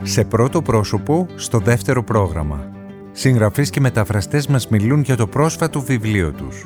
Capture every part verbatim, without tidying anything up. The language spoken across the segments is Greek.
Σε πρώτο πρόσωπο, στο δεύτερο πρόγραμμα. Συγγραφείς και μεταφραστές μας μιλούν για το πρόσφατο βιβλίο τους.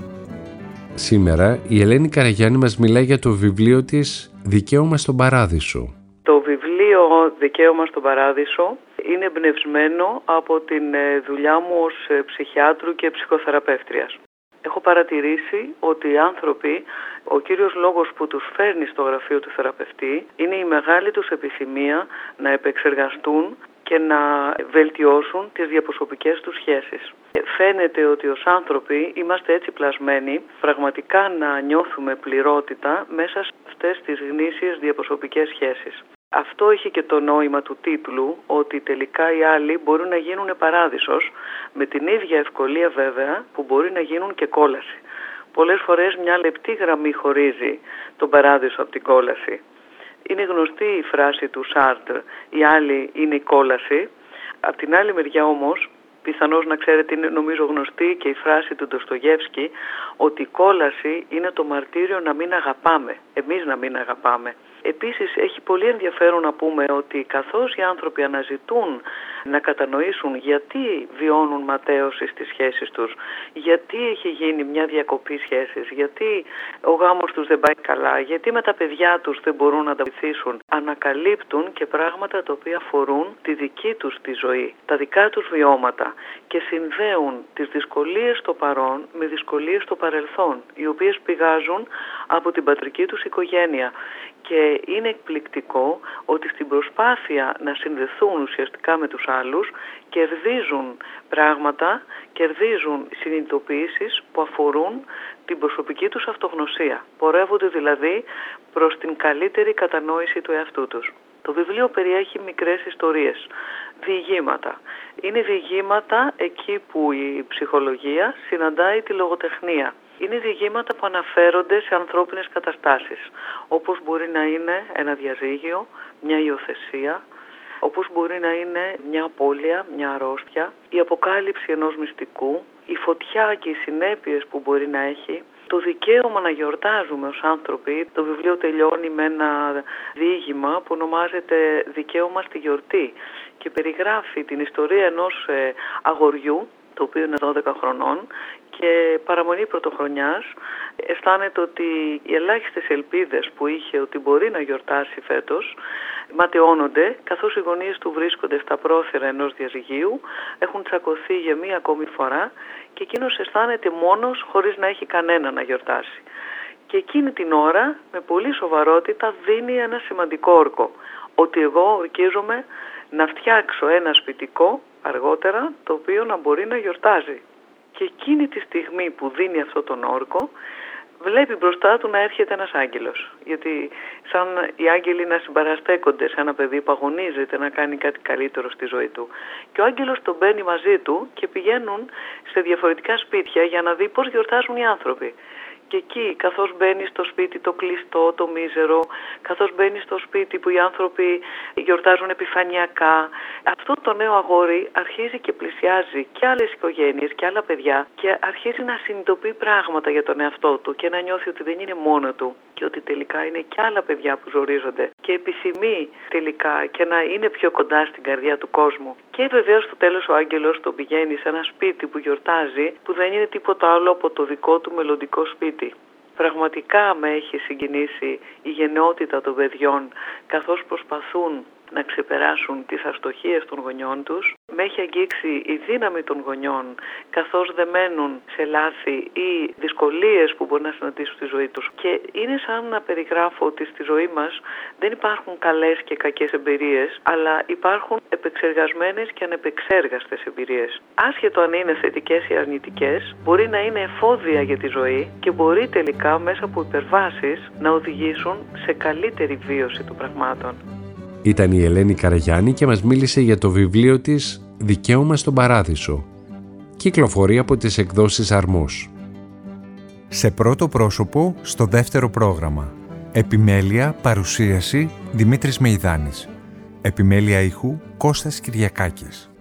Σήμερα η Ελένη Καραγιάννη μας μιλάει για το βιβλίο της «Δικαίωμα στον Παράδεισο». Το βιβλίο «Δικαίωμα στον Παράδεισο» είναι εμπνευσμένο από την δουλειά μου ως ψυχιάτρου και ψυχοθεραπεύτριας. Έχω παρατηρήσει ότι οι άνθρωποι, ο κύριος λόγος που τους φέρνει στο γραφείο του θεραπευτή είναι η μεγάλη τους επιθυμία να επεξεργαστούν και να βελτιώσουν τις διαπροσωπικές τους σχέσεις. Φαίνεται ότι ως άνθρωποι είμαστε έτσι πλασμένοι πραγματικά να νιώθουμε πληρότητα μέσα σε αυτές τις γνήσιες διαπροσωπικές σχέσεις. Αυτό έχει και το νόημα του τίτλου, ότι τελικά οι άλλοι μπορούν να γίνουν παράδεισος, με την ίδια ευκολία βέβαια που μπορεί να γίνουν και κόλαση. Πολλές φορές μια λεπτή γραμμή χωρίζει τον παράδεισο από την κόλαση. Είναι γνωστή η φράση του Σάρτρ, οι άλλοι είναι η κόλαση. Απ' την άλλη μεριά όμως, πιθανώς να ξέρετε, είναι νομίζω γνωστή και η φράση του Ντοστογεύσκη, ότι η κόλαση είναι το μαρτύριο να μην αγαπάμε, εμείς να μην αγαπάμε. Επίσης έχει πολύ ενδιαφέρον να πούμε ότι καθώς οι άνθρωποι αναζητούν να κατανοήσουν γιατί βιώνουν ματαίωση στις σχέσεις τους, γιατί έχει γίνει μια διακοπή σχέσης, γιατί ο γάμος τους δεν πάει καλά, γιατί με τα παιδιά τους δεν μπορούν να τα βοηθήσουν, ανακαλύπτουν και πράγματα τα οποία αφορούν τη δική τους τη ζωή, τα δικά τους βιώματα και συνδέουν τις δυσκολίες στο παρόν με δυσκολίες στο παρελθόν, οι οποίες πηγάζουν από την πατρική τους οικογένεια. Και είναι εκπληκτικό ότι στην προσπάθεια να συνδεθούν ουσιαστικά με τους άλλους κερδίζουν πράγματα, κερδίζουν συνειδητοποιήσεις που αφορούν την προσωπική τους αυτογνωσία. Πορεύονται δηλαδή προς την καλύτερη κατανόηση του εαυτού τους. Το βιβλίο περιέχει μικρές ιστορίες, διηγήματα. Είναι διηγήματα εκεί που η ψυχολογία συναντάει τη λογοτεχνία. Είναι διηγήματα που αναφέρονται σε ανθρώπινες καταστάσεις, όπως μπορεί να είναι ένα διαζύγιο, μια υιοθεσία, όπως μπορεί να είναι μια απώλεια, μια αρρώστια, η αποκάλυψη ενός μυστικού, η φωτιά και οι συνέπειες που μπορεί να έχει, το δικαίωμα να γιορτάζουμε ως άνθρωποι. Το βιβλίο τελειώνει με ένα διήγημα που ονομάζεται «Δικαίωμα στη γιορτή» και περιγράφει την ιστορία ενός αγοριού, το οποίο είναι δώδεκα χρονών και παραμονή πρωτοχρονιάς. Αισθάνεται ότι οι ελάχιστες ελπίδες που είχε ότι μπορεί να γιορτάσει φέτος ματαιώνονται, καθώς οι γονείς του βρίσκονται στα πρόθυρα ενός διαζυγίου, έχουν τσακωθεί για μία ακόμη φορά και εκείνος αισθάνεται μόνος χωρίς να έχει κανένα να γιορτάσει. Και εκείνη την ώρα με πολύ σοβαρότητα δίνει ένα σημαντικό όρκο, ότι εγώ ορκίζομαι να φτιάξω ένα σπιτικό αργότερα το οποίο να μπορεί να γιορτάζει. Και εκείνη τη στιγμή που δίνει αυτό τον όρκο βλέπει μπροστά του να έρχεται ένας άγγελος. Γιατί σαν οι άγγελοι να συμπαραστέκονται σε ένα παιδί που αγωνίζεται να κάνει κάτι καλύτερο στη ζωή του. Και ο άγγελος τον μπαίνει μαζί του και πηγαίνουν σε διαφορετικά σπίτια για να δει πώς γιορτάζουν οι άνθρωποι. Και εκεί, καθώς μπαίνει στο σπίτι το κλειστό, το μίζερο, καθώς μπαίνει στο σπίτι που οι άνθρωποι γιορτάζουν επιφανειακά, αυτό το νέο αγόρι αρχίζει και πλησιάζει και άλλες οικογένειες και άλλα παιδιά και αρχίζει να συνειδητοποιεί πράγματα για τον εαυτό του και να νιώθει ότι δεν είναι μόνο του και ότι τελικά είναι και άλλα παιδιά που ζορίζονται και επιθυμεί τελικά και να είναι πιο κοντά στην καρδιά του κόσμου. Και βεβαίως στο τέλος ο άγγελος τον πηγαίνει σε ένα σπίτι που γιορτάζει, που δεν είναι τίποτα άλλο από το δικό του μελλοντικό σπίτι. Πραγματικά με έχει συγκινήσει η γενναιότητα των παιδιών καθώς προσπαθούν να ξεπεράσουν τις αστοχίες των γονιών τους. Με έχει αγγίξει η δύναμη των γονιών καθώς δεν μένουν σε λάθη ή δυσκολίες που μπορεί να συναντήσουν στη ζωή τους. Και είναι σαν να περιγράφω ότι στη ζωή μας δεν υπάρχουν καλές και κακές εμπειρίες, αλλά υπάρχουν επεξεργασμένες και ανεπεξέργαστες εμπειρίες. Άσχετο αν είναι θετικές ή αρνητικές, μπορεί να είναι εφόδια για τη ζωή και μπορεί τελικά μέσα από υπερβάσεις να οδηγήσουν σε καλύτερη βίωση των πραγμάτων. Ήταν η Ελένη Καραγιάννη και μας μίλησε για το βιβλίο της «Δικαίωμα στον Παράδεισο». Κυκλοφορεί από τις εκδόσεις Αρμός. Σε πρώτο πρόσωπο, στο δεύτερο πρόγραμμα. Επιμέλεια, παρουσίαση, Δημήτρης Μεϊδάνης. Επιμέλεια ήχου, Κώστας Κυριακάκης.